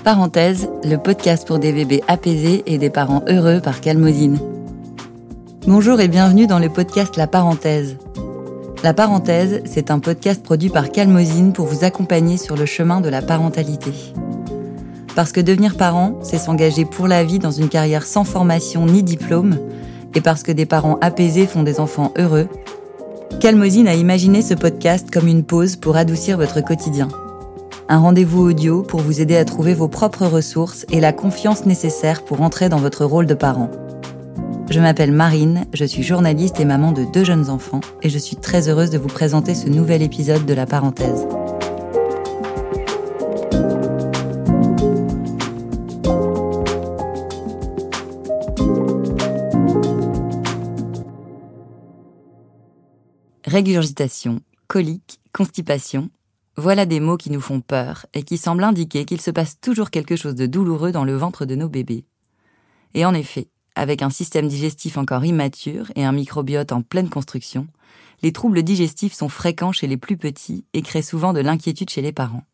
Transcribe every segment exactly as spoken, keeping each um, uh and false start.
Parenthèse, le podcast pour des bébés apaisés et des parents heureux par Calmosine. Bonjour et bienvenue dans le podcast La Parenthèse. La Parenthèse, c'est un podcast produit par Calmosine pour vous accompagner sur le chemin de la parentalité. Parce que devenir parent, c'est s'engager pour la vie dans une carrière sans formation ni diplôme, et parce que des parents apaisés font des enfants heureux, Calmosine a imaginé ce podcast comme une pause pour adoucir votre quotidien. Un rendez-vous audio pour vous aider à trouver vos propres ressources et la confiance nécessaire pour entrer dans votre rôle de parent. Je m'appelle Marine, je suis journaliste et maman de deux jeunes enfants et je suis très heureuse de vous présenter ce nouvel épisode de La Parenthèse. Régurgitation, colique, constipation, voilà des mots qui nous font peur et qui semblent indiquer qu'il se passe toujours quelque chose de douloureux dans le ventre de nos bébés. Et en effet, avec un système digestif encore immature et un microbiote en pleine construction, les troubles digestifs sont fréquents chez les plus petits et créent souvent de l'inquiétude chez les parents.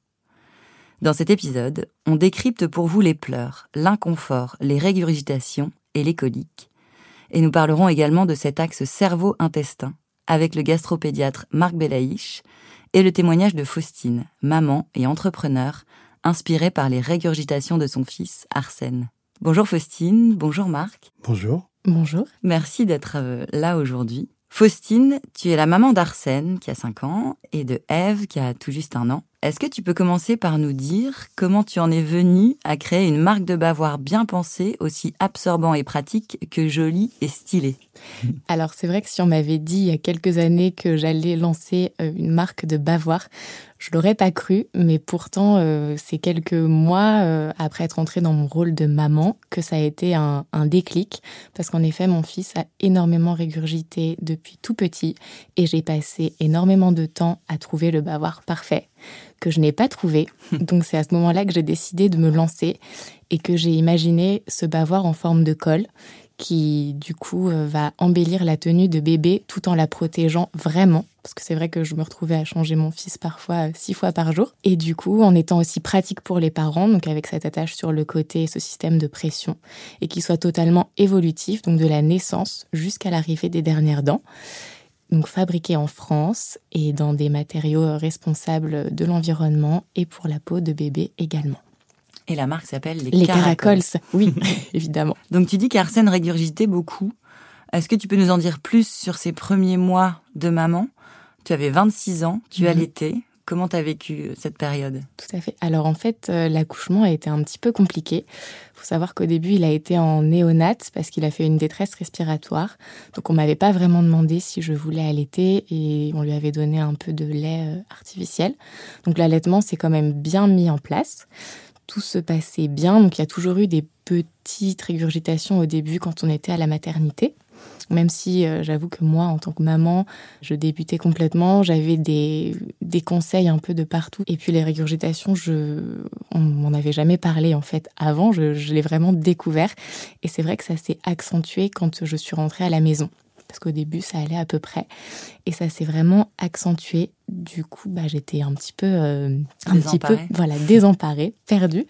Dans cet épisode, on décrypte pour vous les pleurs, l'inconfort, les régurgitations et les coliques. Et nous parlerons également de cet axe cerveau-intestin avec le gastropédiatre Marc Belaïch et le témoignage de Faustine, maman et entrepreneur, inspirée par les régurgitations de son fils Arsène. Bonjour Faustine, bonjour Marc. Bonjour. Bonjour. Merci d'être là aujourd'hui. Faustine, tu es la maman d'Arsène qui a cinq ans et de Ève qui a tout juste un an. Est-ce que tu peux commencer par nous dire comment tu en es venue à créer une marque de bavoir bien pensée, aussi absorbant et pratique que jolie et stylée ? Alors c'est vrai que si on m'avait dit il y a quelques années que j'allais lancer une marque de bavoir, je l'aurais pas cru, mais pourtant euh, c'est quelques mois euh, après être entrée dans mon rôle de maman que ça a été un, un déclic, parce qu'en effet mon fils a énormément régurgité depuis tout petit et j'ai passé énormément de temps à trouver le bavoir parfait que je n'ai pas trouvé. Donc c'est à ce moment-là que j'ai décidé de me lancer et que j'ai imaginé ce bavoir en forme de col qui, du coup, euh, va embellir la tenue de bébé tout en la protégeant vraiment. Parce que c'est vrai que je me retrouvais à changer mon fils parfois euh, six fois par jour. Et du coup, en étant aussi pratique pour les parents, donc avec cette attache sur le côté, ce système de pression, et qui soit totalement évolutif, donc de la naissance jusqu'à l'arrivée des dernières dents. Donc fabriqué en France et dans des matériaux responsables de l'environnement et pour la peau de bébé également. Et la marque s'appelle les, les Caracoles. Caracoles, oui, évidemment. Donc tu dis qu'Arsène régurgitait beaucoup. Est-ce que tu peux nous en dire plus sur ces premiers mois de maman ? Tu avais vingt-six ans, tu mmh. allaitais. Comment tu as vécu cette période ? Tout à fait. Alors en fait, euh, l'accouchement a été un petit peu compliqué. Il faut savoir qu'au début, il a été en néonat parce qu'il a fait une détresse respiratoire. Donc on m'avait pas vraiment demandé si je voulais allaiter et on lui avait donné un peu de lait euh, artificiel. Donc l'allaitement s'est quand même bien mis en place. Tout se passait bien. Donc il y a toujours eu des petites régurgitations au début quand on était à la maternité. Même si euh, j'avoue que moi, en tant que maman, je débutais complètement, j'avais des, des conseils un peu de partout. Et puis les régurgitations, je, on m'en avait jamais parlé en fait avant, je, je l'ai vraiment découvert. Et c'est vrai que ça s'est accentué quand je suis rentrée à la maison. Parce qu'au début, ça allait à peu près. Et ça s'est vraiment accentué. Du coup, bah, j'étais un petit peu, euh, un petit peu voilà, désemparée, perdue.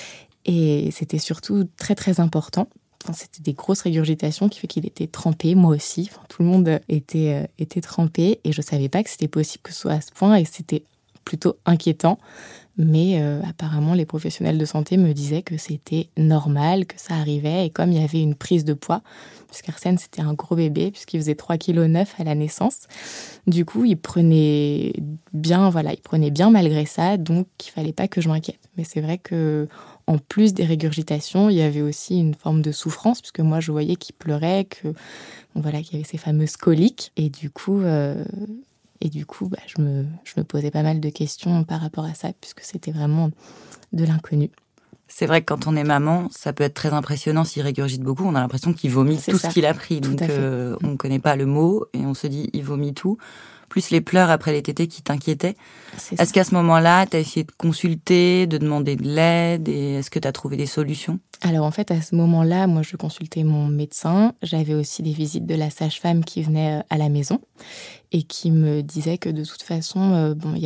Et c'était surtout très, très important. Enfin, c'était des grosses régurgitations qui fait qu'il était trempé, moi aussi. Enfin, tout le monde était, euh, était trempé et je ne savais pas que c'était possible que ce soit à ce point et c'était plutôt inquiétant. Mais euh, apparemment, les professionnels de santé me disaient que c'était normal, que ça arrivait. Et comme il y avait une prise de poids, puisqu'Arsène, c'était un gros bébé, puisqu'il faisait trois virgule neuf kilos à la naissance, du coup, il prenait bien, voilà, il prenait bien malgré ça, donc il ne fallait pas que je m'inquiète. Mais c'est vrai que en plus des régurgitations, il y avait aussi une forme de souffrance, puisque moi, je voyais qu'il pleurait, que, bon, voilà, qu'il y avait ces fameuses coliques. Et du coup, euh, et du coup bah, je, me, je me posais pas mal de questions par rapport à ça, puisque c'était vraiment de l'inconnu. C'est vrai que quand on est maman, ça peut être très impressionnant s'il régurgite beaucoup. On a l'impression qu'il vomit c'est tout ça. ce qu'il a pris. Donc, euh, on ne connaît pas le mot et on se dit il vomit tout. Plus les pleurs après les tétés qui t'inquiétaient. C'est est-ce ça. qu'à ce moment-là, tu as essayé de consulter, de demander de l'aide et est-ce que tu as trouvé des solutions ? Alors en fait, à ce moment-là, moi je consultais mon médecin. J'avais aussi des visites de la sage-femme qui venait à la maison et qui me disait que de toute façon, euh, bon, il y avait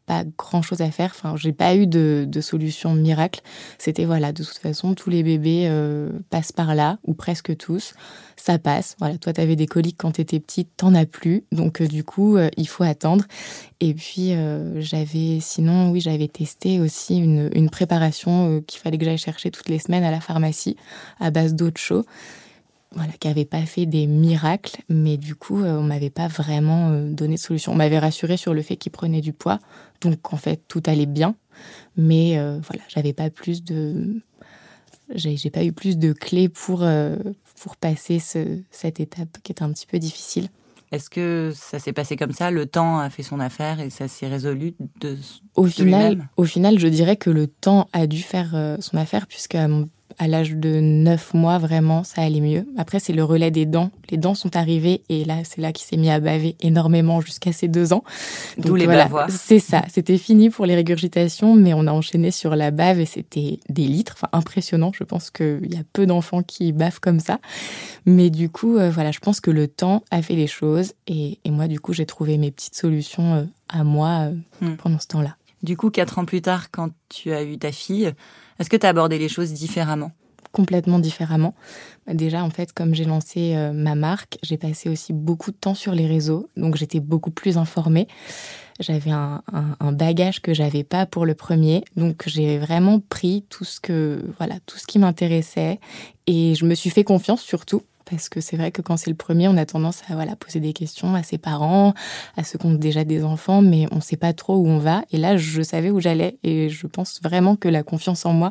pas grand-chose à faire. Enfin, j'ai pas eu de, de solution miracle. C'était, voilà, de toute façon, tous les bébés euh, passent par là, ou presque tous. Ça passe. Voilà, toi, t'avais des coliques quand t'étais petite, t'en as plus. Donc, euh, du coup, euh, il faut attendre. Et puis, euh, j'avais, sinon, oui, j'avais testé aussi une, une préparation euh, qu'il fallait que j'aille chercher toutes les semaines à la pharmacie, à base d'eau de chaud. Voilà, qui n'avait pas fait des miracles, mais du coup, euh, on ne m'avait pas vraiment euh, donné de solution. On m'avait rassurée sur le fait qu'il prenait du poids, donc en fait, tout allait bien. Mais euh, voilà, j'avais pas plus de... J'ai, j'ai pas eu plus de clés pour, euh, pour passer ce, cette étape qui était un petit peu difficile. Est-ce que ça s'est passé comme ça, le temps a fait son affaire et ça s'est résolu de, au de final, lui-même ? Au final, je dirais que le temps a dû faire euh, son affaire, puisque à mon À l'âge de neuf mois, vraiment, ça allait mieux. Après, c'est le relais des dents. Les dents sont arrivées et là, c'est là qu'il s'est mis à baver énormément jusqu'à ses deux ans. D'où Donc, les voilà, bavoirs. c'est ça. C'était fini pour les régurgitations, mais on a enchaîné sur la bave et c'était des litres. Enfin, impressionnant. Je pense qu'il y a peu d'enfants qui bavent comme ça. Mais du coup, euh, voilà, je pense que le temps a fait les choses. Et, et moi, du coup, j'ai trouvé mes petites solutions euh, à moi euh, hmm. pendant ce temps-là. Du coup, quatre ans plus tard, quand tu as eu ta fille, est-ce que tu as abordé les choses différemment ? Complètement différemment. Déjà, en fait, comme j'ai lancé euh, ma marque, j'ai passé aussi beaucoup de temps sur les réseaux, donc j'étais beaucoup plus informée. J'avais un, un, un bagage que j'avais pas pour le premier, donc j'ai vraiment pris tout ce que, voilà, tout ce qui m'intéressait et je me suis fait confiance surtout. Parce que c'est vrai que quand c'est le premier, on a tendance à voilà, poser des questions à ses parents, à ceux qui ont déjà des enfants, mais on ne sait pas trop où on va. Et là, je savais où j'allais et je pense vraiment que la confiance en moi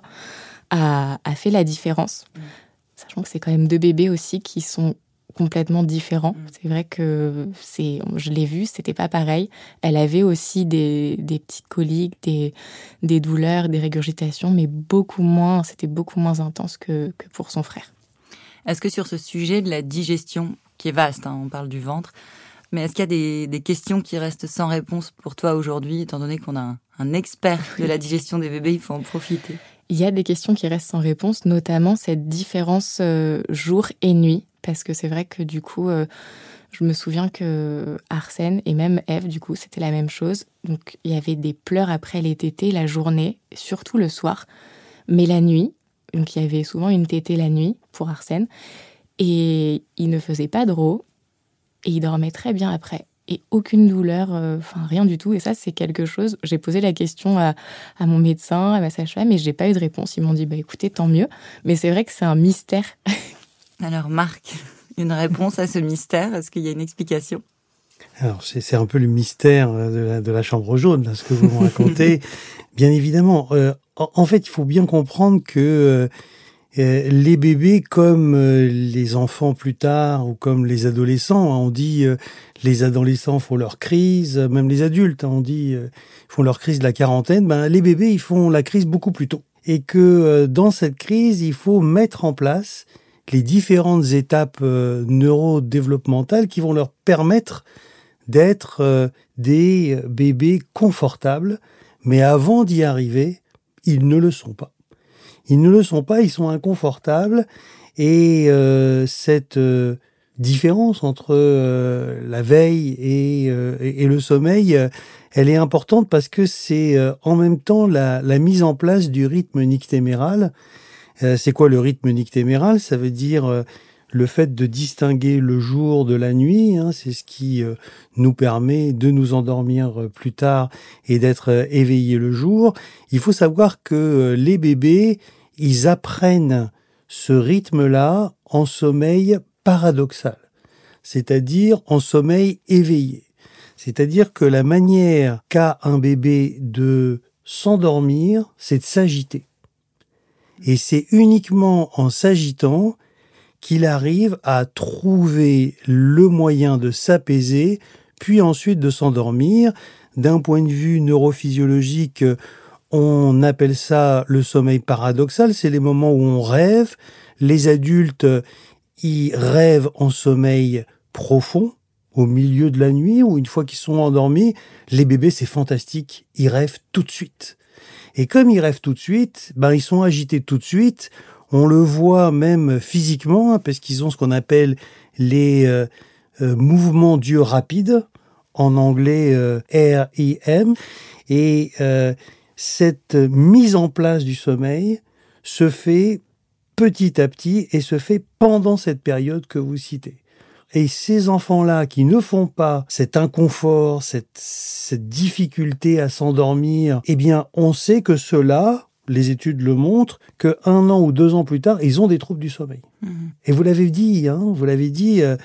a, a fait la différence. Mmh. Sachant que c'est quand même deux bébés aussi qui sont complètement différents. Mmh. C'est vrai que c'est, je l'ai vu, c'était pas pareil. Elle avait aussi des, des petites coliques, des, des douleurs, des régurgitations, mais beaucoup moins, c'était beaucoup moins intense que, que pour son frère. Est-ce que sur ce sujet de la digestion, qui est vaste, hein, on parle du ventre, mais est-ce qu'il y a des, des questions qui restent sans réponse pour toi aujourd'hui, étant donné qu'on a un, un expert de la digestion des bébés, il faut en profiter. Il y a des questions qui restent sans réponse, notamment cette différence euh, jour et nuit, parce que c'est vrai que du coup, euh, je me souviens que Arsène et même Ève, du coup, c'était la même chose. Donc, il y avait des pleurs après les tétées la journée, surtout le soir, mais la nuit. Donc, il y avait souvent une tétée la nuit pour Arsène. Et il ne faisait pas de rots. Et il dormait très bien après. Et aucune douleur, enfin euh, rien du tout. Et ça, c'est quelque chose... J'ai posé la question à, à mon médecin, à ma sage-femme, et je n'ai pas eu de réponse. Ils m'ont dit, bah écoutez, tant mieux. Mais c'est vrai que c'est un mystère. Alors, Marc, une réponse à ce mystère? Est-ce qu'il y a une explication? Alors, c'est, c'est un peu le mystère de la, de la chambre jaune, là, ce que vous me racontez. Bien évidemment. Euh, en fait, il faut bien comprendre que euh, les bébés, comme euh, les enfants plus tard, ou comme les adolescents, hein, on dit euh, les adolescents font leur crise, même les adultes, hein, on dit euh, font leur crise de la quarantaine, ben, les bébés, ils font la crise beaucoup plus tôt. Et que euh, dans cette crise, il faut mettre en place les différentes étapes euh, neurodéveloppementales qui vont leur permettre d'être euh, des bébés confortables, mais avant d'y arriver, ils ne le sont pas. Ils ne le sont pas, ils sont inconfortables, et euh, cette euh, différence entre euh, la veille et, euh, et, et le sommeil, euh, elle est importante parce que c'est euh, en même temps la, la mise en place du rythme nictéméral. Euh, c'est quoi le rythme nictéméral? Ça veut dire euh, le fait de distinguer le jour de la nuit, hein, c'est ce qui euh, nous permet de nous endormir euh, plus tard et d'être euh, éveillés le jour. Il faut savoir que euh, les bébés, ils apprennent ce rythme-là en sommeil paradoxal, c'est-à-dire en sommeil éveillé. C'est-à-dire que la manière qu'a un bébé de s'endormir, c'est de s'agiter. Et c'est uniquement en s'agitant qu'il arrive à trouver le moyen de s'apaiser, puis ensuite de s'endormir. D'un point de vue neurophysiologique, on appelle ça le sommeil paradoxal. C'est les moments où on rêve. Les adultes, ils rêvent en sommeil profond, au milieu de la nuit, ou une fois qu'ils sont endormis. Les bébés, c'est fantastique. Ils rêvent tout de suite. Et comme ils rêvent tout de suite, ben, ils sont agités tout de suite. On le voit même physiquement, hein, parce qu'ils ont ce qu'on appelle les euh, euh, mouvements d'yeux rapides. en anglais euh, R E M. Et euh, cette mise en place du sommeil se fait petit à petit et se fait pendant cette période que vous citez. Et ces enfants-là qui ne font pas cet inconfort, cette, cette difficulté à s'endormir, eh bien, on sait que ceux-là, les études le montrent, qu'un an ou deux ans plus tard, ils ont des troubles du sommeil. Mmh. Et vous l'avez dit, hein, vous l'avez dit, euh,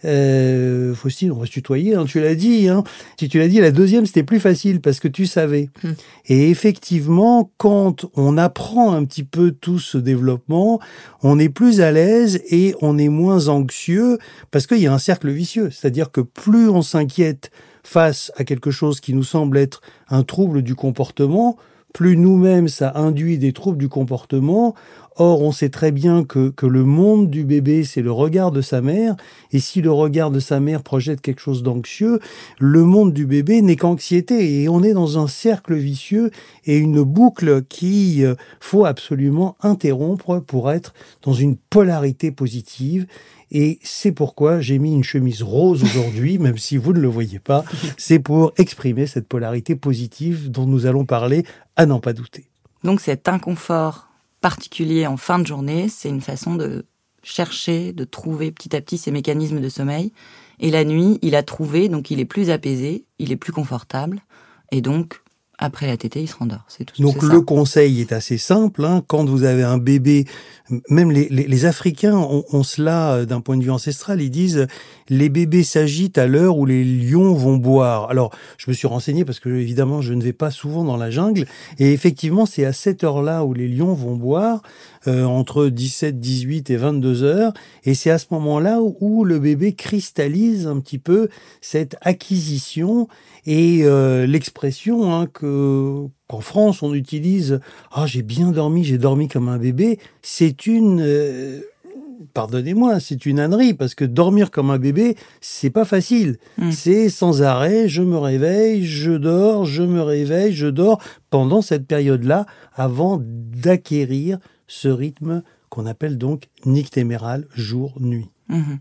euh, Faustine, on va se tutoyer, hein, tu l'as dit, hein. Tu, tu l'as dit, la deuxième, c'était plus facile parce que tu savais. Mmh. Et effectivement, quand on apprend un petit peu tout ce développement, on est plus à l'aise et on est moins anxieux parce qu'il y a un cercle vicieux. C'est-à-dire que plus on s'inquiète face à quelque chose qui nous semble être un trouble du comportement, plus nous-mêmes, ça induit des troubles du comportement. Or, on sait très bien que, que le monde du bébé, c'est le regard de sa mère. Et si le regard de sa mère projette quelque chose d'anxieux, le monde du bébé n'est qu'anxiété. Et on est dans un cercle vicieux et une boucle qu'il euh, faut absolument interrompre pour être dans une polarité positive. Et c'est pourquoi j'ai mis une chemise rose aujourd'hui, même si vous ne le voyez pas. C'est pour exprimer cette polarité positive dont nous allons parler, à n'en pas douter. Donc cet inconfort particulier en fin de journée, c'est une façon de chercher, de trouver petit à petit ces mécanismes de sommeil. Et la nuit, il a trouvé, donc il est plus apaisé, il est plus confortable. Et donc, après la tétée, il se rendort. C'est tout. Donc c'est le ça. conseil est assez simple. Hein. Quand vous avez un bébé, même les, les, les Africains ont, ont cela d'un point de vue ancestral. Ils disent les bébés s'agitent à l'heure où les lions vont boire. Alors je me suis renseigné parce que évidemment je ne vais pas souvent dans la jungle. Et effectivement c'est à cette heure-là où les lions vont boire, euh, entre dix-sept, dix-huit et vingt-deux heures. Et c'est à ce moment-là où, où le bébé cristallise un petit peu cette acquisition et euh, l'expression hein, que qu'en France on utilise « Ah, j'ai bien dormi, j'ai dormi comme un bébé », c'est une... Euh, pardonnez-moi, c'est une ânerie, parce que dormir comme un bébé, c'est pas facile. Mmh. C'est sans arrêt, je me réveille, je dors, je me réveille, je dors, pendant cette période-là, avant d'acquérir ce rythme qu'on appelle donc nictéméral, jour-nuit. Mmh.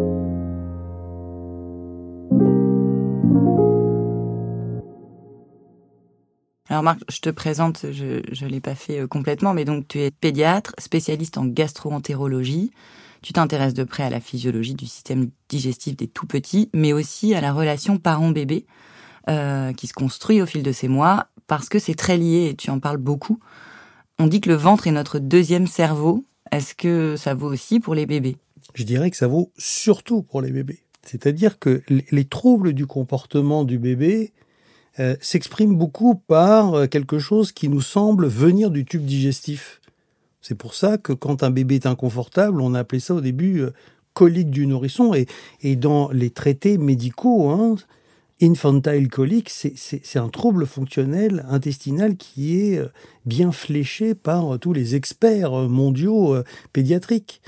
Alors Marc, je te présente, je je l'ai pas fait complètement, mais donc tu es pédiatre, spécialiste en gastro-entérologie. Tu t'intéresses de près à la physiologie du système digestif des tout-petits, mais aussi à la relation parent-bébé euh, qui se construit au fil de ces mois, parce que c'est très lié et tu en parles beaucoup. On dit que le ventre est notre deuxième cerveau. Est-ce que ça vaut aussi pour les bébés ? Je dirais que ça vaut surtout pour les bébés. C'est-à-dire que les troubles du comportement du bébé Euh, s'exprime beaucoup par euh, quelque chose qui nous semble venir du tube digestif. C'est pour ça que quand un bébé est inconfortable, on a appelé ça au début euh, colique du nourrisson. Et, et dans les traités médicaux, hein, infantile colic, c'est, c'est, c'est un trouble fonctionnel intestinal qui est euh, bien fléché par euh, tous les experts euh, mondiaux euh, pédiatriques.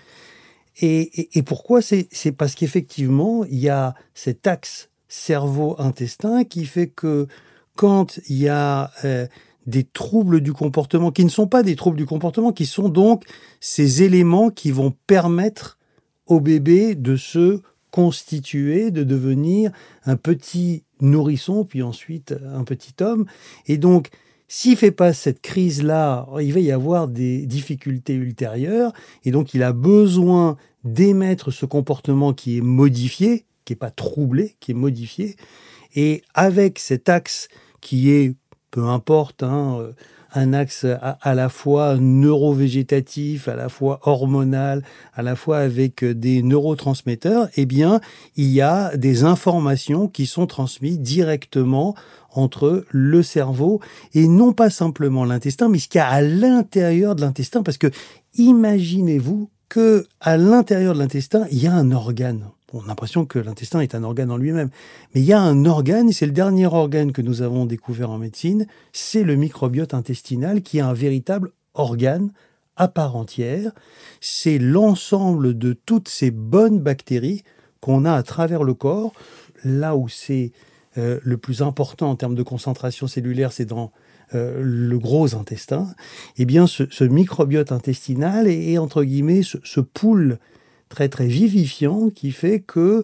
Et, et, et pourquoi c'est, c'est parce qu'effectivement, il y a cet axe cerveau-intestin qui fait que quand il y a euh, des troubles du comportement, qui ne sont pas des troubles du comportement, qui sont donc ces éléments qui vont permettre au bébé de se constituer, de devenir un petit nourrisson, puis ensuite un petit homme. Et donc, s'il ne fait pas cette crise-là, il va y avoir des difficultés ultérieures, et donc il a besoin d'émettre ce comportement qui est modifié, qui n'est pas troublé, qui est modifié. Et avec cet axe qui est, peu importe, hein, un axe à, à la fois neurovégétatif, à la fois hormonal, à la fois avec des neurotransmetteurs, eh bien, il y a des informations qui sont transmises directement entre le cerveau et non pas simplement l'intestin, mais ce qu'il y a à l'intérieur de l'intestin. Parce que imaginez-vous que à l'intérieur de l'intestin, il y a un organe. On a l'impression que l'intestin est un organe en lui-même. Mais il y a un organe, et c'est le dernier organe que nous avons découvert en médecine, c'est le microbiote intestinal qui est un véritable organe à part entière. C'est l'ensemble de toutes ces bonnes bactéries qu'on a à travers le corps. Là où c'est euh, le plus important en termes de concentration cellulaire, c'est dans euh, le gros intestin. Eh bien, ce, ce microbiote intestinal est, est entre guillemets, ce, ce pool très très vivifiant qui fait que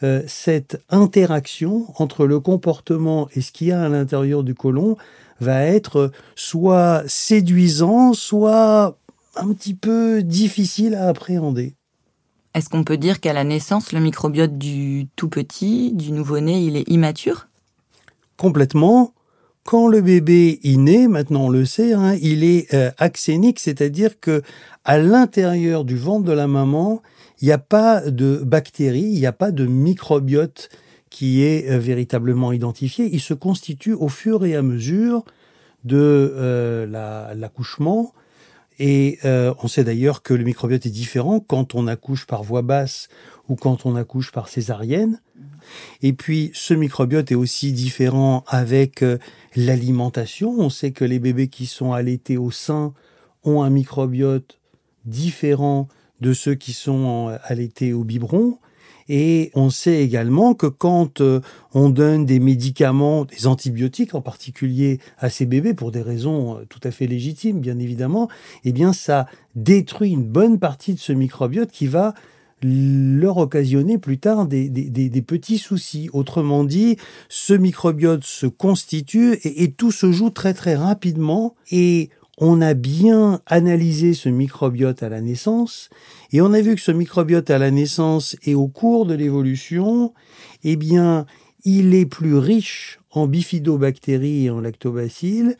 euh, cette interaction entre le comportement et ce qu'il y a à l'intérieur du côlon va être soit séduisant, soit un petit peu difficile à appréhender. Est-ce qu'on peut dire qu'à la naissance, le microbiote du tout petit, du nouveau-né, il est immature ? Complètement. Quand le bébé est né, maintenant on le sait, hein, il est euh, axénique, c'est-à-dire que à l'intérieur du ventre de la maman, il n'y a pas de bactéries, il n'y a pas de microbiote qui est euh, véritablement identifié. Il se constitue au fur et à mesure de euh, la, l'accouchement. Et euh, on sait d'ailleurs que le microbiote est différent quand on accouche par voie basse ou quand on accouche par césarienne. Et puis, ce microbiote est aussi différent avec euh, l'alimentation. On sait que les bébés qui sont allaités au sein ont un microbiote différent de ceux qui sont euh, allaités au biberon. Et on sait également que quand euh, on donne des médicaments, des antibiotiques en particulier à ces bébés, pour des raisons euh, tout à fait légitimes, bien évidemment, eh bien, ça détruit une bonne partie de ce microbiote qui va leur occasionner plus tard des, des, des, des petits soucis. Autrement dit, ce microbiote se constitue et, et tout se joue très très rapidement. Et on a bien analysé ce microbiote à la naissance et on a vu que ce microbiote à la naissance et au cours de l'évolution, eh bien, il est plus riche en bifidobactéries et en lactobacilles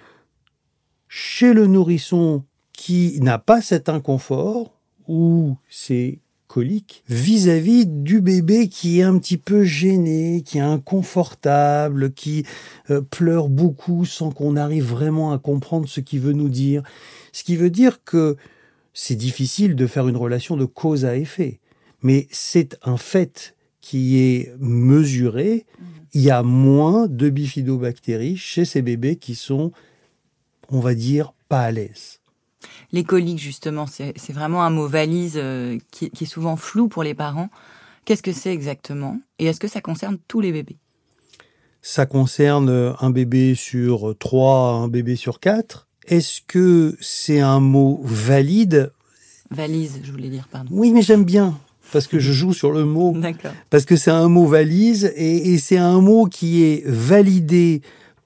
chez le nourrisson qui n'a pas cet inconfort ou c'est colique vis-à-vis du bébé qui est un petit peu gêné, qui est inconfortable, qui euh, pleure beaucoup sans qu'on arrive vraiment à comprendre ce qu'il veut nous dire. Ce qui veut dire que c'est difficile de faire une relation de cause à effet. Mais c'est un fait qui est mesuré. Il y a moins de bifidobactéries chez ces bébés qui sont, on va dire, pas à l'aise. Les coliques, justement, c'est, c'est vraiment un mot valise euh, qui, qui est souvent flou pour les parents. Qu'est-ce que c'est exactement ? Et est-ce que ça concerne tous les bébés ? Ça concerne un bébé sur trois, un bébé sur quatre. Est-ce que c'est un mot valide ? Valise, je voulais dire, pardon. Oui, mais j'aime bien, parce que je joue sur le mot. D'accord. Parce que c'est un mot valise, et, et c'est un mot qui est validé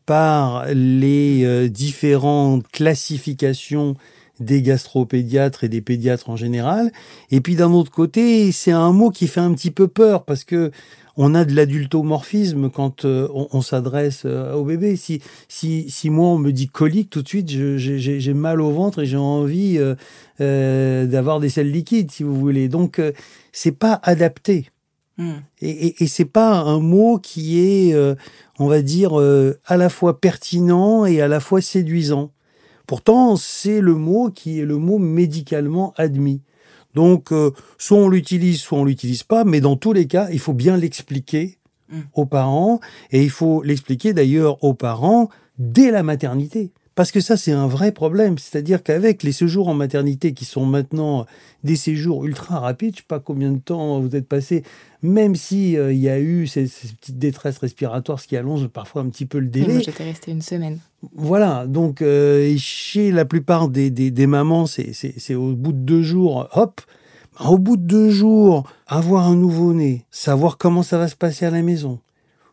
par les euh, différentes classifications des gastropédiatres et des pédiatres en général. Et puis d'un autre côté, c'est un mot qui fait un petit peu peur parce que on a de l'adultomorphisme quand euh, on, on s'adresse euh, au bébé. Si, si, si moi on me dit colique, tout de suite je, j'ai, j'ai mal au ventre et j'ai envie euh, euh, d'avoir des selles liquides, si vous voulez. Donc euh, c'est pas adapté. Mmh. Et, et, et c'est pas un mot qui est, euh, on va dire, euh, à la fois pertinent et à la fois séduisant. Pourtant, c'est le mot qui est le mot médicalement admis. Donc, euh, soit on l'utilise, soit on l'utilise pas, mais dans tous les cas, il faut bien l'expliquer mmh. aux parents, et il faut l'expliquer d'ailleurs aux parents dès la maternité. Parce que ça, c'est un vrai problème. C'est-à-dire qu'avec les séjours en maternité qui sont maintenant des séjours ultra rapides, je sais pas combien de temps vous êtes passé, même si euh, il y a eu ces, ces petites détresses respiratoires, ce qui allonge parfois un petit peu le délai. Moi, j'étais restée une semaine. Voilà. Donc, euh, chez la plupart des, des, des mamans, c'est, c'est, c'est au bout de deux jours, hop. Au bout de deux jours, avoir un nouveau-né, savoir comment ça va se passer à la maison,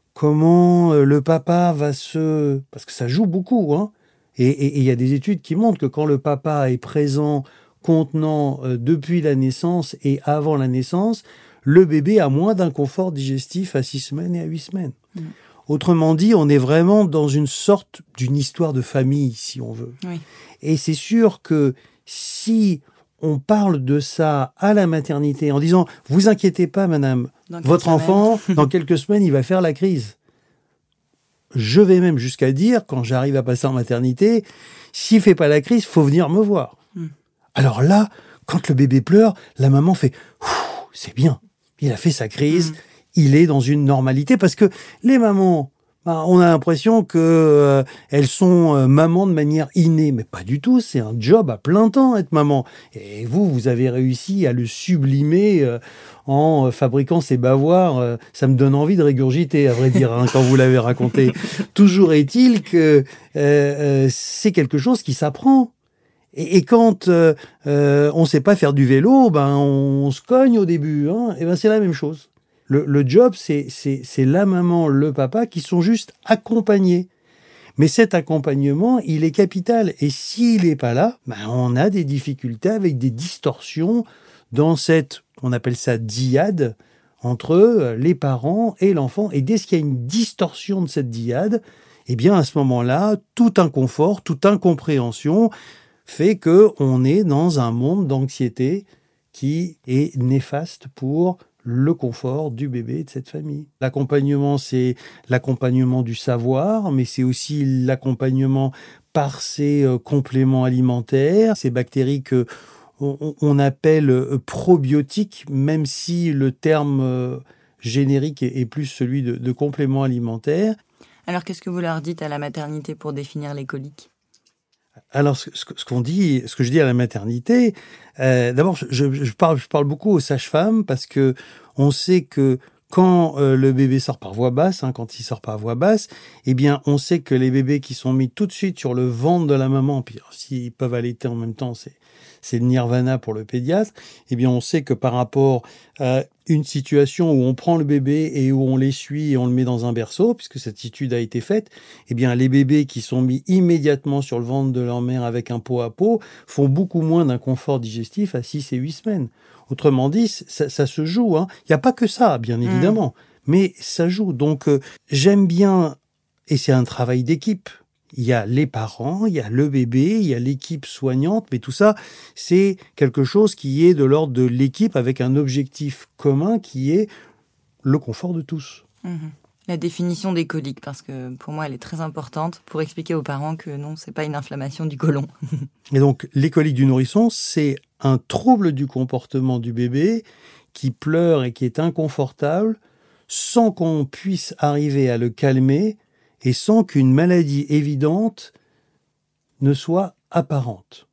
comment euh, le papa va se... Parce que ça joue beaucoup, hein. Et il y a des études qui montrent que quand le papa est présent, contenant euh, depuis la naissance et avant la naissance, le bébé a moins d'inconfort digestif à six semaines et à huit semaines. Mmh. Autrement dit, on est vraiment dans une sorte d'une histoire de famille, si on veut. Oui. Et c'est sûr que si on parle de ça à la maternité en disant « Vous inquiétez pas, madame, votre enfant, dans quelques semaines, il va faire la crise ». Je vais même jusqu'à dire, quand j'arrive à passer en maternité, s'il fait pas la crise, faut venir me voir. Mmh. Alors là, quand le bébé pleure, la maman fait « c'est bien, il a fait sa crise, mmh. il est dans une normalité ». Parce que les mamans, bah, on a l'impression que euh, elles sont euh, mamans de manière innée, mais pas du tout. C'est un job à plein temps être maman. Et vous, vous avez réussi à le sublimer euh, en fabriquant ces bavoirs. Euh, ça me donne envie de régurgiter, à vrai dire, hein, quand vous l'avez raconté. Toujours est-il que euh, euh, c'est quelque chose qui s'apprend. Et, et quand euh, euh, on ne sait pas faire du vélo, ben on se cogne au début. Hein, et ben c'est la même chose. Le, le job, c'est, c'est, c'est la maman, le papa qui sont juste accompagnés. Mais cet accompagnement, il est capital. Et s'il n'est pas là, ben on a des difficultés avec des distorsions dans cette, on appelle ça dyade, entre les parents et l'enfant. Et dès qu'il y a une distorsion de cette dyade, eh bien, à ce moment-là, tout inconfort, toute incompréhension fait qu'on est dans un monde d'anxiété qui est néfaste pour le confort du bébé et de cette famille. L'accompagnement, c'est l'accompagnement du savoir, mais c'est aussi l'accompagnement par ces euh, compléments alimentaires, ces bactéries que on, on appelle euh, probiotiques, même si le terme euh, générique est, est plus celui de, de compléments alimentaires. Alors, qu'est-ce que vous leur dites à la maternité pour définir les coliques ? Alors, ce, ce, ce qu'on dit, ce que je dis à la maternité, euh, d'abord, je, je, parle, je parle beaucoup aux sages-femmes parce que on sait que quand euh, le bébé sort par voie basse, hein, quand il sort par voie basse, eh bien, on sait que les bébés qui sont mis tout de suite sur le ventre de la maman, puis s'ils peuvent allaiter en même temps, c'est c'est le nirvana pour le pédiatre. Eh bien, on sait que par rapport à une situation où on prend le bébé et où on l'essuie et on le met dans un berceau, puisque cette étude a été faite, eh bien, les bébés qui sont mis immédiatement sur le ventre de leur mère avec un pot à pot font beaucoup moins d'inconfort digestif à six et huit semaines. Autrement dit, ça, ça se joue, hein. Il n'y a pas que ça, bien évidemment, mmh. mais ça joue. Donc, euh, j'aime bien, et c'est un travail d'équipe. Il y a les parents, il y a le bébé, il y a l'équipe soignante, mais tout ça, c'est quelque chose qui est de l'ordre de l'équipe avec un objectif commun qui est le confort de tous. Mmh. La définition des coliques, parce que pour moi, elle est très importante pour expliquer aux parents que non, c'est pas une inflammation du côlon. Et donc, les coliques du nourrisson, c'est un trouble du comportement du bébé qui pleure et qui est inconfortable sans qu'on puisse arriver à le calmer et sans qu'une maladie évidente ne soit apparente.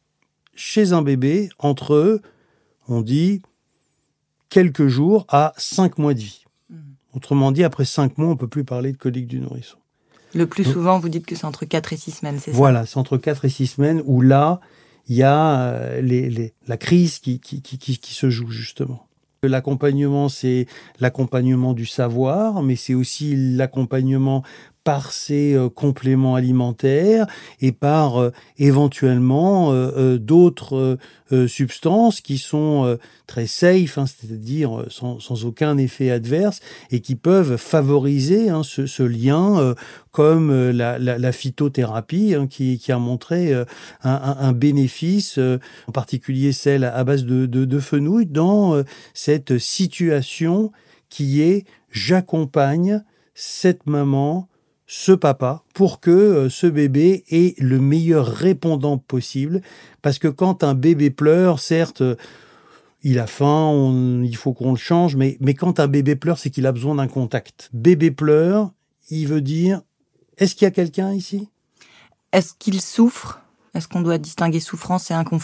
Chez un bébé, entre eux, on dit quelques jours à cinq mois de vie. Mmh. Autrement dit, après cinq mois, on ne peut plus parler de coliques du nourrisson. Le plus Donc, souvent, vous dites que c'est entre quatre et six semaines, c'est ça ? Voilà, c'est entre quatre et six semaines où là, il y a euh, les, les, la crise qui, qui, qui, qui, qui se joue, justement. L'accompagnement, c'est l'accompagnement du savoir, mais c'est aussi l'accompagnement par ces euh, compléments alimentaires et par euh, éventuellement euh, euh, d'autres euh, substances qui sont euh, très safe, hein, c'est-à-dire sans, sans aucun effet adverse et qui peuvent favoriser hein, ce, ce lien, euh, comme euh, la, la, la phytothérapie hein, qui, qui a montré euh, un, un, un bénéfice, euh, en particulier celle à base de, de, de fenouil, dans euh, cette situation qui est « j'accompagne cette maman » ce papa, pour que euh, ce bébé ait le meilleur répondant possible. Parce que quand un bébé pleure, certes, euh, il a faim, on, il faut qu'on le change, mais, mais quand un bébé pleure, c'est qu'il a besoin d'un contact. Bébé pleure, il veut dire, est-ce qu'il y a quelqu'un ici ? Est-ce qu'il souffre ? Est-ce qu'on doit distinguer souffrance et inconfort ?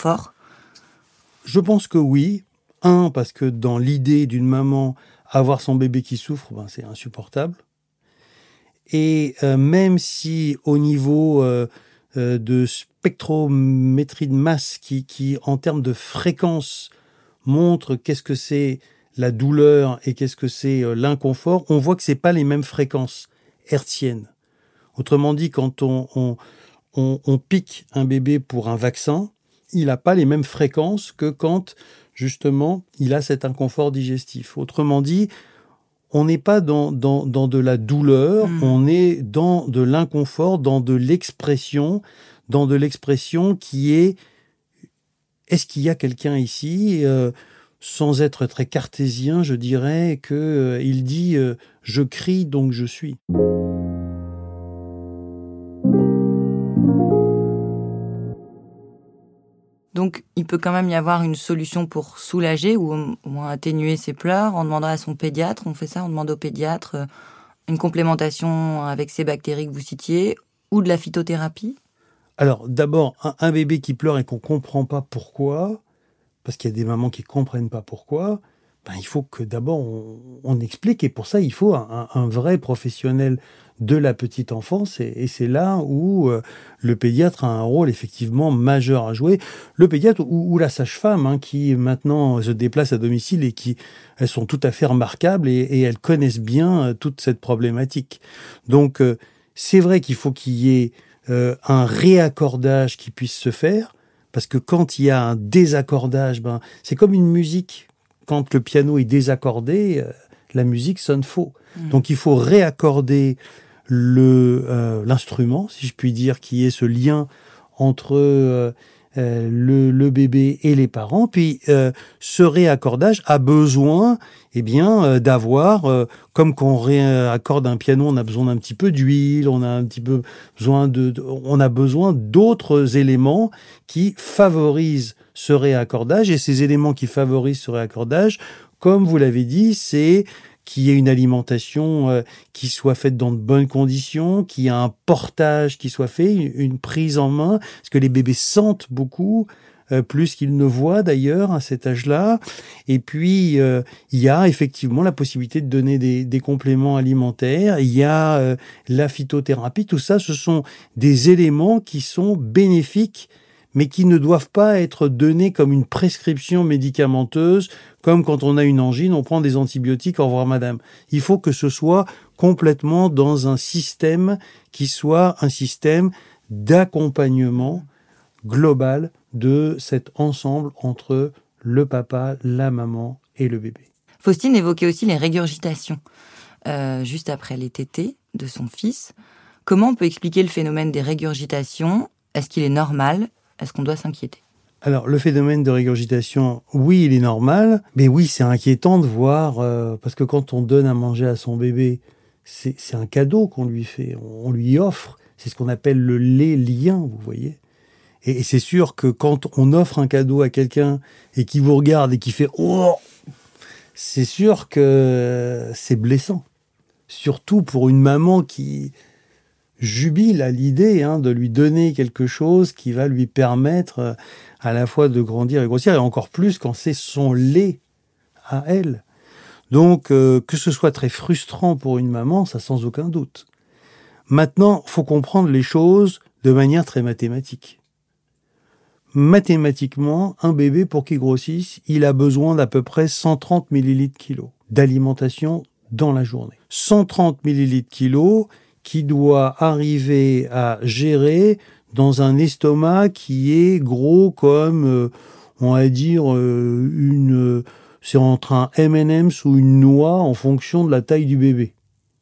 Je pense que oui. Un, parce que dans l'idée d'une maman, avoir son bébé qui souffre, ben, c'est insupportable. Et euh, même si au niveau euh, euh, de spectrométrie de masse qui, qui, en termes de fréquence, montre qu'est-ce que c'est la douleur et qu'est-ce que c'est euh, l'inconfort, on voit que c'est pas les mêmes fréquences hertziennes. Autrement dit, quand on, on, on, on pique un bébé pour un vaccin, il n'a pas les mêmes fréquences que quand, justement, il a cet inconfort digestif. Autrement dit, on n'est pas dans, dans, dans de la douleur, mmh. on est dans de l'inconfort, dans de l'expression, dans de l'expression qui est « est-ce qu'il y a quelqu'un ici ?» euh, Sans être très cartésien, je dirais qu'il euh, dit euh, « je crie donc je suis ». Donc, il peut quand même y avoir une solution pour soulager ou au moins atténuer ses pleurs en demandant à son pédiatre. On fait ça, on demande au pédiatre une complémentation avec ces bactéries que vous citiez ou de la phytothérapie. Alors, d'abord, un, un bébé qui pleure et qu'on ne comprend pas pourquoi, parce qu'il y a des mamans qui ne comprennent pas pourquoi, ben, il faut que d'abord on, on explique, et pour ça il faut un, un vrai professionnel de la petite enfance, et, et c'est là où euh, le pédiatre a un rôle effectivement majeur à jouer. Le pédiatre ou, ou la sage-femme hein, qui maintenant se déplace à domicile et qui elles sont tout à fait remarquables et, et elles connaissent bien euh, toute cette problématique. Donc euh, c'est vrai qu'il faut qu'il y ait euh, un réaccordage qui puisse se faire, parce que quand il y a un désaccordage, ben c'est comme une musique. Quand le piano est désaccordé, euh, la musique sonne faux. Mmh. Donc il faut réaccorder le euh, l'instrument, si je puis dire, qui est ce lien entre euh, euh, le, le bébé et les parents. Puis euh, ce réaccordage a besoin, eh bien, euh, d'avoir, euh, comme quand on réaccorde un piano, on a besoin d'un petit peu d'huile, on a un petit peu besoin de, de on a besoin d'autres éléments qui favorisent ce réaccordage. Et ces éléments qui favorisent ce réaccordage, comme vous l'avez dit, c'est qu'il y ait une alimentation euh, qui soit faite dans de bonnes conditions, qu'il y ait un portage qui soit fait, une, une prise en main, parce que les bébés sentent beaucoup, euh, plus qu'ils ne voient d'ailleurs à cet âge-là. Et puis, euh, il y a effectivement la possibilité de donner des, des compléments alimentaires, il y a euh, la phytothérapie, tout ça, ce sont des éléments qui sont bénéfiques, mais qui ne doivent pas être donnés comme une prescription médicamenteuse, comme quand on a une angine, on prend des antibiotiques, au revoir madame. Il faut que ce soit complètement dans un système qui soit un système d'accompagnement global de cet ensemble entre le papa, la maman et le bébé. Faustine évoquait aussi les régurgitations, euh, juste après les tétés de son fils. Comment on peut expliquer le phénomène des régurgitations ? Est-ce qu'il est normal ? Est-ce qu'on doit s'inquiéter ? Alors, le phénomène de régurgitation, oui, il est normal, mais oui, c'est inquiétant de voir, euh, parce que quand on donne à manger à son bébé, c'est, c'est un cadeau qu'on lui fait, on, on lui offre, c'est ce qu'on appelle le lait-lien, vous voyez. Et, et c'est sûr que quand on offre un cadeau à quelqu'un et qu'il vous regarde et qu'il fait « Oh !», c'est sûr que c'est blessant. Surtout pour une maman qui jubile à l'idée hein, de lui donner quelque chose qui va lui permettre à la fois de grandir et grossir, et encore plus quand c'est son lait à elle. Donc, euh, que ce soit très frustrant pour une maman, ça sans aucun doute. Maintenant, il faut comprendre les choses de manière très mathématique. Mathématiquement, un bébé, pour qu'il grossisse, il a besoin d'à peu près cent trente millilitres kilo d'alimentation dans la journée. cent trente millilitres kilo qui doit arriver à gérer dans un estomac qui est gros comme, euh, on va dire, euh, une, c'est entre un M and M's ou une noix en fonction de la taille du bébé. D'accord ?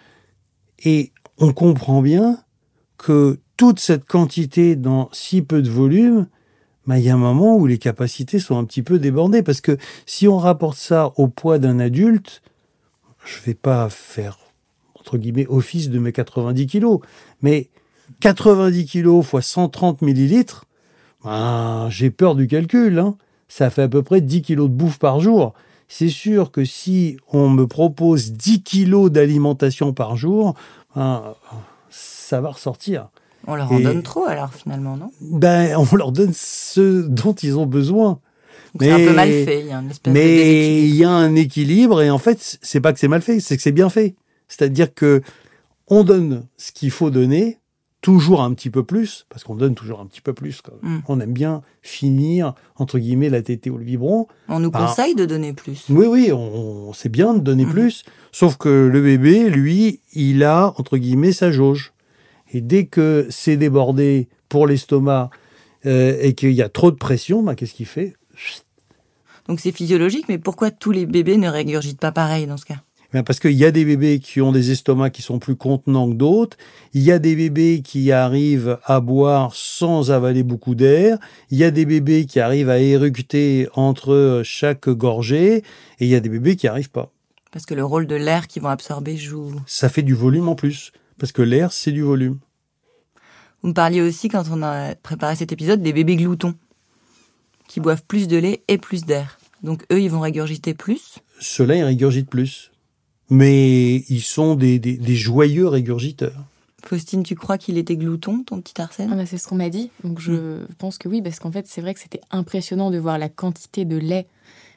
Et on comprend bien que toute cette quantité dans si peu de volume, ben, il y a un moment où les capacités sont un petit peu débordées. Parce que si on rapporte ça au poids d'un adulte, je vais pas faire entre guillemets, office de mes quatre-vingt-dix kilos. Mais quatre-vingt-dix kilos fois cent trente millilitres, ben, j'ai peur du calcul. Hein. Ça fait à peu près dix kilos de bouffe par jour. C'est sûr que si on me propose dix kilos d'alimentation par jour, ben, ça va ressortir. On leur en Et, donne trop alors finalement, non ? Ben, on leur donne ce dont ils ont besoin. Donc mais, c'est un peu mal fait, il y a une espèce mais de déséquilibre. Il y a un équilibre et en fait, c'est pas que c'est mal fait, c'est que c'est bien fait. C'est-à-dire que on donne ce qu'il faut donner, toujours un petit peu plus, parce qu'on donne toujours un petit peu plus. Quand même. Mm. On aime bien finir, entre guillemets, la tétée ou le biberon. On nous par... conseille de donner plus. Oui, oui, on, on c'est bien de donner mm. plus, sauf que le bébé, lui, il a, entre guillemets, sa jauge. Et dès que c'est débordé pour l'estomac euh, et qu'il y a trop de pression, bah, qu'est-ce qu'il fait ? Donc c'est physiologique, mais pourquoi tous les bébés ne régurgitent pas pareil dans ce cas ? Parce qu'il y a des bébés qui ont des estomacs qui sont plus contenants que d'autres. Il y a des bébés qui arrivent à boire sans avaler beaucoup d'air. Il y a des bébés qui arrivent à éructer entre chaque gorgée. Et il y a des bébés qui n'y arrivent pas. Parce que le rôle de l'air qu'ils vont absorber joue... Ça fait du volume en plus. Parce que l'air, c'est du volume. Vous me parliez aussi, quand on a préparé cet épisode, des bébés gloutons qui boivent plus de lait et plus d'air. Donc eux, ils vont régurgiter plus. Ceux-là, ils régurgitent plus. Mais ils sont des, des, des joyeux régurgiteurs. Faustine, tu crois qu'il était glouton, ton petit Arsène ? Ah bah c'est ce qu'on m'a dit. Donc je mmh. pense que oui, parce qu'en fait, c'est vrai que c'était impressionnant de voir la quantité de lait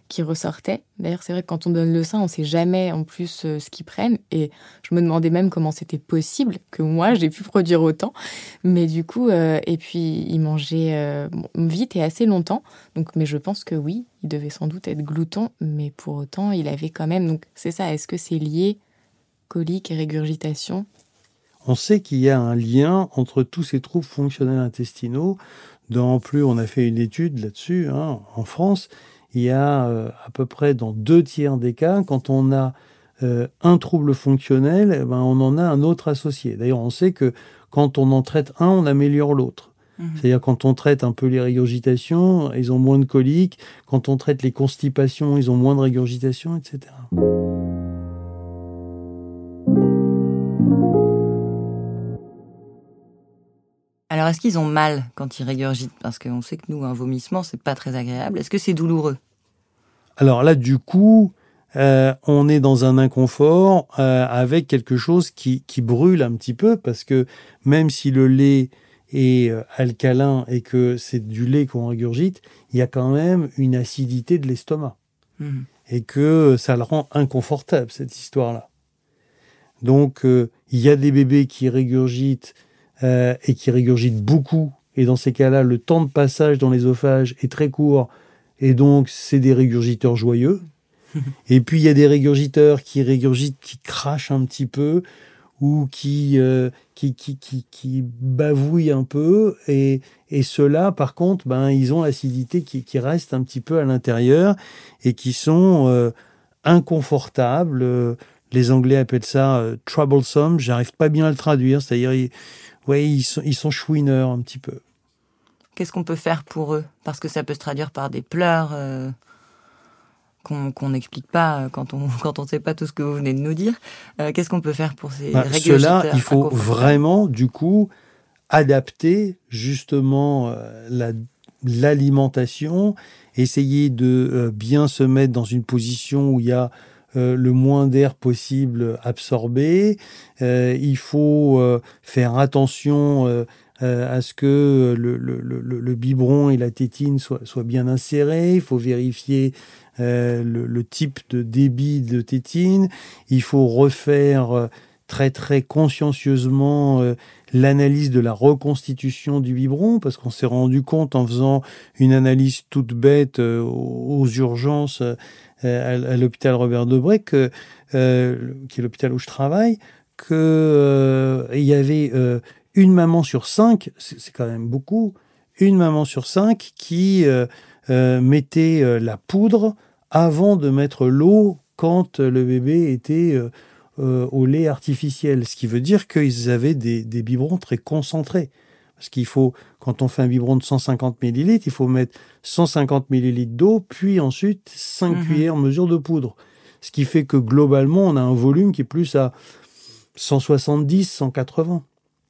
qui ressortait. D'ailleurs, c'est vrai que quand on donne le sein, on ne sait jamais en plus euh, ce qu'ils prennent. Et je me demandais même comment c'était possible que moi, j'ai pu produire autant. Mais du coup, euh, et puis il mangeait euh, vite et assez longtemps. Donc, mais je pense que oui, il devait sans doute être glouton. Mais pour autant, il avait quand même... Donc c'est ça, est-ce que c'est lié, colique et régurgitation ? On sait qu'il y a un lien entre tous ces troubles fonctionnels intestinaux. Dans plus, on a fait une étude là-dessus, hein, en France. Il y a euh, à peu près dans deux tiers des cas, quand on a euh, un trouble fonctionnel, eh ben, on en a un autre associé. D'ailleurs, on sait que quand on en traite un, on améliore l'autre. Mmh. C'est-à-dire quand on traite un peu les régurgitations, ils ont moins de coliques. Quand on traite les constipations, ils ont moins de régurgitation, et cetera. Alors, est-ce qu'ils ont mal quand ils régurgitent ? Parce qu'on sait que nous, un vomissement, c'est pas très agréable. Est-ce que c'est douloureux ? Alors là, du coup, euh, on est dans un inconfort euh, avec quelque chose qui, qui brûle un petit peu, parce que même si le lait est euh, alcalin et que c'est du lait qu'on régurgite, il y a quand même une acidité de l'estomac. Mmh. Et que ça le rend inconfortable, cette histoire-là. Donc, euh, il y a des bébés qui régurgitent Euh, et qui régurgitent beaucoup. Et dans ces cas-là, le temps de passage dans l'ésophage est très court. Et donc, c'est des régurgiteurs joyeux. Et puis, il y a des régurgiteurs qui régurgitent, qui crachent un petit peu ou qui, euh, qui, qui, qui, qui bavouillent un peu. Et, et ceux-là, par contre, ben, ils ont l'acidité qui, qui reste un petit peu à l'intérieur et qui sont euh, inconfortables. Les Anglais appellent ça euh, « troublesome ». J'arrive pas bien à le traduire. C'est-à-dire... Ils, Oui, ils sont, ils sont chouineurs un petit peu. Qu'est-ce qu'on peut faire pour eux ? Parce que ça peut se traduire par des pleurs euh, qu'on qu'on n'explique pas quand on quand on ne sait pas tout ce que vous venez de nous dire. Euh, qu'est-ce qu'on peut faire pour ces bah, régurgiteurs ? Cela, il faut vraiment, du coup, adapter justement euh, la, l'alimentation, essayer de euh, bien se mettre dans une position où il y a Euh, le moins d'air possible absorbé. Euh, il faut euh, faire attention euh, euh, à ce que le, le, le, le biberon et la tétine soient, soient bien insérés. Il faut vérifier euh, le, le type de débit de tétine. Il faut refaire euh, très très consciencieusement euh, l'analyse de la reconstitution du biberon, parce qu'on s'est rendu compte en faisant une analyse toute bête euh, aux urgences euh, à, à l'hôpital Robert Debré, que, euh, qui est l'hôpital où je travaille, qu'il euh, y avait euh, une maman sur cinq, c'est, c'est quand même beaucoup, une maman sur cinq qui euh, euh, mettait euh, la poudre avant de mettre l'eau quand le bébé était euh, euh, au lait artificiel. Ce qui veut dire qu'ils avaient des, des biberons très concentrés. Parce qu'il faut, quand on fait un biberon de cent cinquante millilitres, il faut mettre cent cinquante millilitres d'eau, puis ensuite cinq mmh. cuillères mesure de poudre. Ce qui fait que globalement, on a un volume qui est plus à cent soixante-dix, cent quatre-vingts.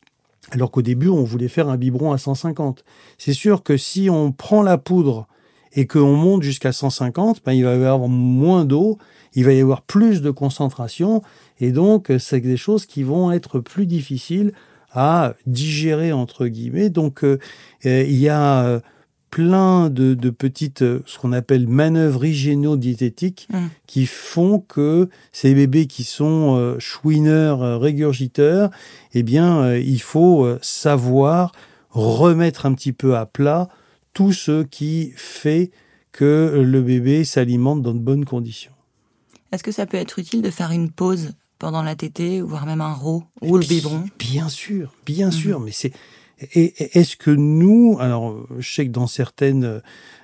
Alors qu'au début, on voulait faire un biberon à cent cinquante. C'est sûr que si on prend la poudre et qu'on monte jusqu'à cent cinquante, ben, il va y avoir moins d'eau, il va y avoir plus de concentration, et donc c'est des choses qui vont être plus difficiles à digérer, entre guillemets. Donc, euh, euh, il y a euh, plein de, de petites, euh, ce qu'on appelle manœuvres hygiéno-diététiques, mmh. qui font que ces bébés qui sont euh, chouineurs, euh, régurgiteurs, eh bien, euh, il faut euh, savoir remettre un petit peu à plat tout ce qui fait que le bébé s'alimente dans de bonnes conditions. Est-ce que ça peut être utile de faire une pause pendant la tétée, voire même un roux ou le biberon ? Bien sûr, bien mmh. sûr, mais c'est... Et est-ce que nous... Alors, je sais que dans certaines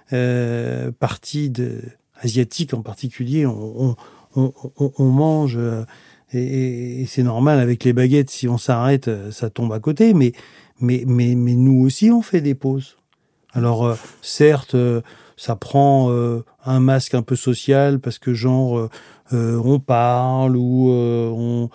euh, parties de, asiatiques en particulier, on, on, on, on mange, euh, et, et c'est normal avec les baguettes, si on s'arrête, ça tombe à côté, mais, mais, mais, mais nous aussi, on fait des pauses. Alors, euh, certes, euh, ça prend euh, un masque un peu social, parce que genre... Euh, Euh, on parle ou euh, on,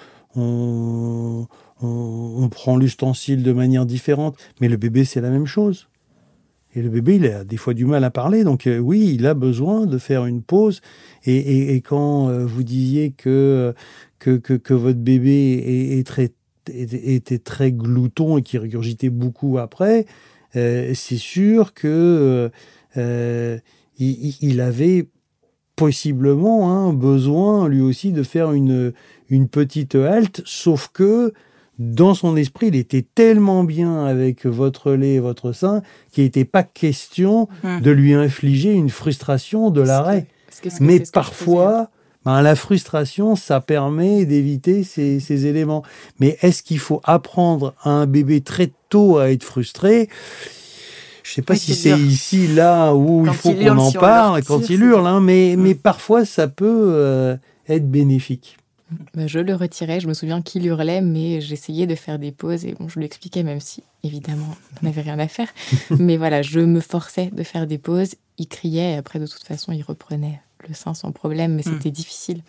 on, on, on prend l'ustensile de manière différente. Mais le bébé, c'est la même chose. Et le bébé, il a des fois du mal à parler. Donc euh, oui, il a besoin de faire une pause. Et, et, et quand euh, vous disiez que, que, que, que votre bébé est, est très, est, était très glouton et qu'il régurgitait beaucoup après, euh, c'est sûr que euh, il, il avait... possiblement hein, besoin lui aussi de faire une, une petite halte, sauf que dans son esprit, il était tellement bien avec votre lait et votre sein qu'il n'était pas question mmh. de lui infliger une frustration de l'arrêt. Que, que, que, Mais parfois, ben, la frustration, ça permet d'éviter ces, ces éléments. Mais est-ce qu'il faut apprendre à un bébé très tôt à être frustré ? Je ne sais pas oui, si c'est, c'est ici, là, où quand il faut il qu'on en parle, quand il hurle, hein, mais, mmh. mais parfois, ça peut euh, être bénéfique. Je le retirais, je me souviens qu'il hurlait, mais j'essayais de faire des pauses et bon, je lui expliquais, même si, évidemment, on n'avait rien à faire. Mais voilà, je me forçais de faire des pauses. Il criait et après, de toute façon, il reprenait le sein sans problème, mais c'était mmh. difficile.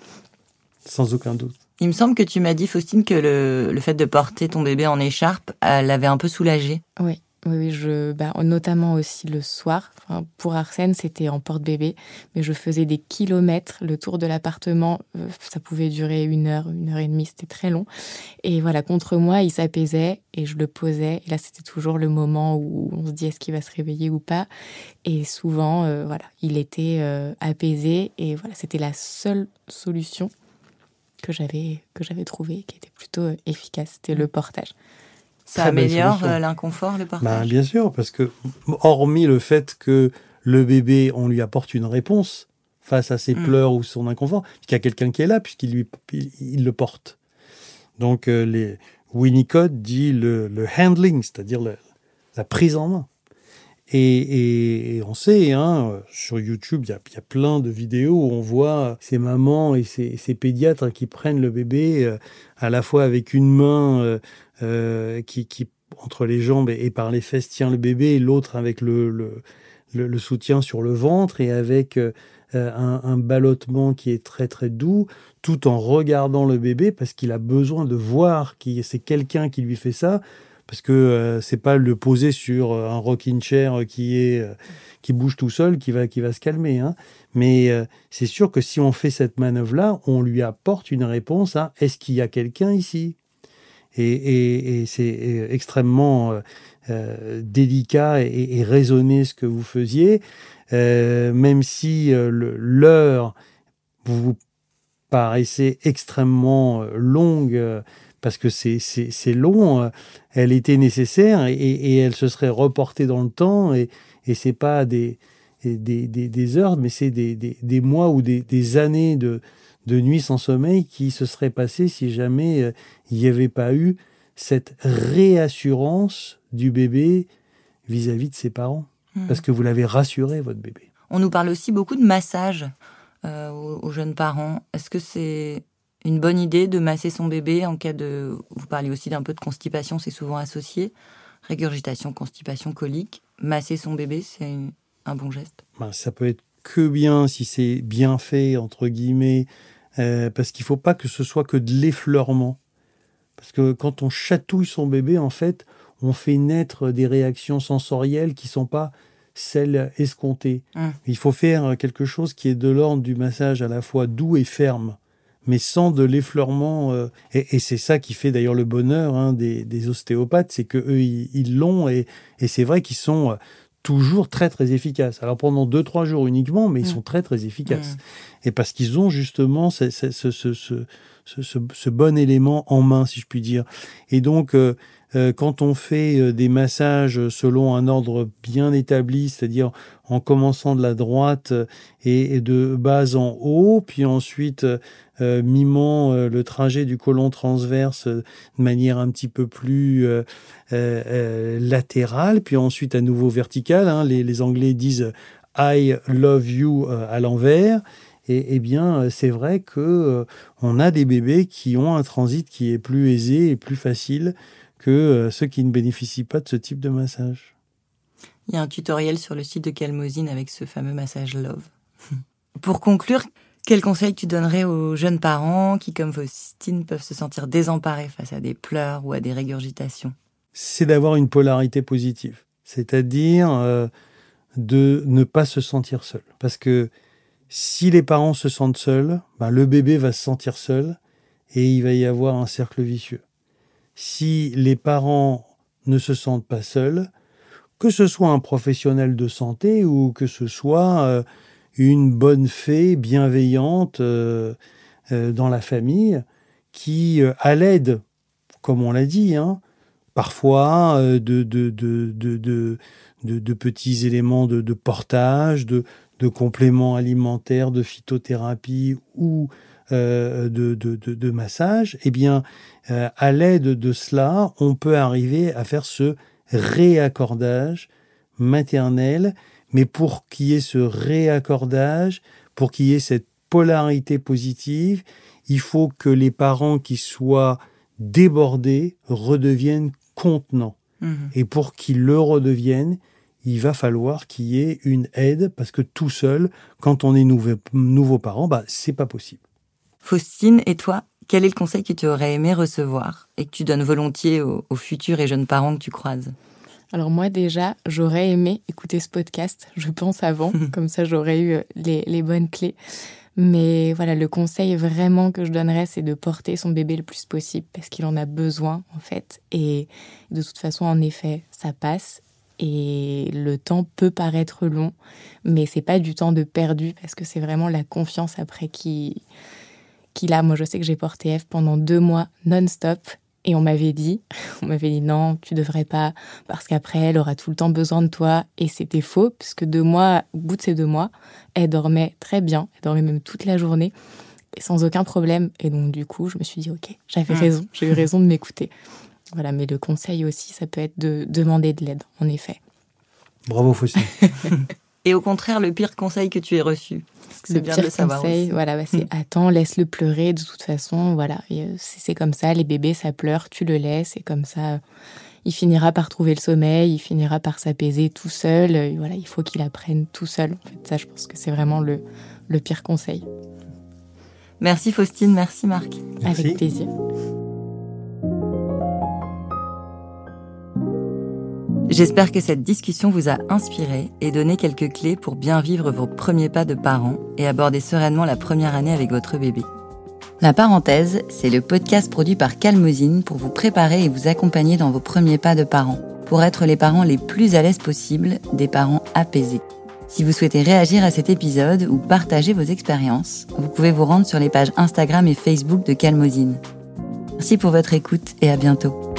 Sans aucun doute. Il me semble que tu m'as dit, Faustine, que le, le fait de porter ton bébé en écharpe l'avait un peu soulagé. Oui. Oui, oui, je, bah, notamment aussi le soir. Enfin, pour Arsène, c'était en porte-bébé, mais je faisais des kilomètres, le tour de l'appartement. Euh, ça pouvait durer une heure, une heure et demie, c'était très long. Et voilà, contre moi, il s'apaisait et je le posais. Et là, c'était toujours le moment où on se dit est-ce qu'il va se réveiller ou pas. Et souvent, euh, voilà, il était euh, apaisé et voilà, c'était la seule solution que j'avais que j'avais trouvée, qui était plutôt euh, efficace. C'était le portage. Ça améliore euh, l'inconfort, le partage. Ben, bien sûr, parce que, hormis le fait que le bébé, on lui apporte une réponse face à ses mmh. pleurs ou son inconfort, qu'il y a quelqu'un qui est là, puisqu'il lui, il, il le porte. Donc, euh, les, Winnicott dit le, le handling, c'est-à-dire le, la prise en main. Et, et, et on sait, hein, sur YouTube, il y a, y a plein de vidéos où on voit ces mamans et ces, ces pédiatres hein, qui prennent le bébé euh, à la fois avec une main euh, euh, qui, qui, entre les jambes et, et par les fesses, tient le bébé, et l'autre avec le, le, le, le soutien sur le ventre et avec euh, un, un ballottement qui est très très doux, tout en regardant le bébé parce qu'il a besoin de voir que c'est quelqu'un qui lui fait ça. Parce que euh, c'est pas le poser sur un rocking chair qui est euh, qui bouge tout seul qui va qui va se calmer. Hein. Mais euh, c'est sûr que si on fait cette manœuvre-là, on lui apporte une réponse à est-ce qu'il y a quelqu'un ici ? Et, et, et c'est extrêmement euh, euh, délicat et, et raisonné ce que vous faisiez, euh, même si euh, le, l'heure vous paraissait extrêmement longue. Euh, parce que c'est, c'est, c'est long, euh, elle était nécessaire et, et elle se serait reportée dans le temps et, et c'est pas des, des, des, des heures, mais c'est des, des, des mois ou des, des années de, de nuit sans sommeil qui se seraient passées si jamais euh, il n'y avait pas eu cette réassurance du bébé vis-à-vis de ses parents. Mmh. Parce que vous l'avez rassuré, votre bébé. On nous parle aussi beaucoup de massage euh, aux, aux jeunes parents. Est-ce que c'est une bonne idée de masser son bébé en cas de... Vous parlez aussi d'un peu de constipation, c'est souvent associé. Régurgitation, constipation, colique. Masser son bébé, c'est une, un bon geste. Ben, ça peut être que bien si c'est bien fait, entre guillemets, euh, parce qu'il ne faut pas que ce soit que de l'effleurement. Parce que quand on chatouille son bébé, en fait, on fait naître des réactions sensorielles qui ne sont pas celles escomptées. Mmh. Il faut faire quelque chose qui est de l'ordre du massage à la fois doux et ferme, mais sans de l'effleurement. Euh, et, et c'est ça qui fait d'ailleurs le bonheur hein, des, des ostéopathes, c'est qu'eux, ils, ils l'ont, et, et c'est vrai qu'ils sont toujours très, très efficaces. Alors pendant deux, trois jours uniquement, mais ils mmh. sont très, très efficaces. Mmh. Et parce qu'ils ont justement ce, ce, ce, ce, ce, ce, ce bon élément en main, si je puis dire. Et donc, euh, euh, quand on fait euh, des massages selon un ordre bien établi, c'est-à-dire en commençant de la droite et, et de bas en haut, puis ensuite euh, mimant euh, le trajet du côlon transverse euh, de manière un petit peu plus euh, euh, latérale, puis ensuite à nouveau verticale. Hein, les, les Anglais disent « I love you euh, » à l'envers. Et, et bien, c'est vrai que euh, on a des bébés qui ont un transit qui est plus aisé et plus facile que euh, ceux qui ne bénéficient pas de ce type de massage. Il y a un tutoriel sur le site de Calmosine avec ce fameux massage Love. Pour conclure, quel conseil tu donnerais aux jeunes parents qui, comme Faustine, peuvent se sentir désemparés face à des pleurs ou à des régurgitations ? C'est d'avoir une polarité positive, c'est-à-dire euh, de ne pas se sentir seul. Parce que si les parents se sentent seuls, ben le bébé va se sentir seul et il va y avoir un cercle vicieux. Si les parents ne se sentent pas seuls, que ce soit un professionnel de santé ou que ce soit euh, une bonne fée bienveillante euh, euh, dans la famille qui, euh, à l'aide, comme on l'a dit, hein, parfois euh, de, de, de, de, de, de, de petits éléments de, de portage, de, de compléments alimentaires, de phytothérapie ou euh, de, de, de, de massage, eh bien, euh, à l'aide de cela, on peut arriver à faire ce réaccordage maternel, mais pour qu'il y ait ce réaccordage, pour qu'il y ait cette polarité positive, il faut que les parents qui soient débordés redeviennent contenants. Mmh. Et pour qu'ils le redeviennent, il va falloir qu'il y ait une aide, parce que tout seul, quand on est nouveau, nouveau parent, bah, c'est pas possible. Faustine, et toi, quel est le conseil que tu aurais aimé recevoir et que tu donnes volontiers aux, aux futurs et jeunes parents que tu croises ? Alors moi déjà, j'aurais aimé écouter ce podcast, je pense avant, comme ça j'aurais eu les, les bonnes clés. Mais voilà, le conseil vraiment que je donnerais, c'est de porter son bébé le plus possible parce qu'il en a besoin en fait. Et de toute façon, en effet, ça passe et le temps peut paraître long, mais c'est pas du temps de perdu parce que c'est vraiment la confiance après qui qu'il a. Moi, je sais que j'ai porté Eve pendant deux mois non-stop. Et on m'avait dit, on m'avait dit non, tu devrais pas, parce qu'après, elle aura tout le temps besoin de toi. Et c'était faux, puisque deux mois, au bout de ces deux mois, elle dormait très bien, elle dormait même toute la journée, et sans aucun problème. Et donc, du coup, je me suis dit, ok, j'avais raison, j'ai eu raison de m'écouter. Voilà, mais le conseil aussi, ça peut être de demander de l'aide, en effet. Bravo, Faustine. Et au contraire, le pire conseil que tu aies reçu, c'est le bien pire de le savoir conseil, aussi. voilà, bah c'est attends, laisse-le pleurer. De toute façon, voilà, et c'est, c'est comme ça. Les bébés, ça pleure, tu le laisses, et comme ça, il finira par trouver le sommeil, il finira par s'apaiser tout seul. Et voilà, il faut qu'il apprenne tout seul. En fait, ça, je pense que c'est vraiment le le pire conseil. Merci Faustine, merci Marc. Merci. Avec plaisir. J'espère que cette discussion vous a inspiré et donné quelques clés pour bien vivre vos premiers pas de parents et aborder sereinement la première année avec votre bébé. La parenthèse, c'est le podcast produit par Calmosine pour vous préparer et vous accompagner dans vos premiers pas de parents, pour être les parents les plus à l'aise possible, des parents apaisés. Si vous souhaitez réagir à cet épisode ou partager vos expériences, vous pouvez vous rendre sur les pages Instagram et Facebook de Calmosine. Merci pour votre écoute et à bientôt.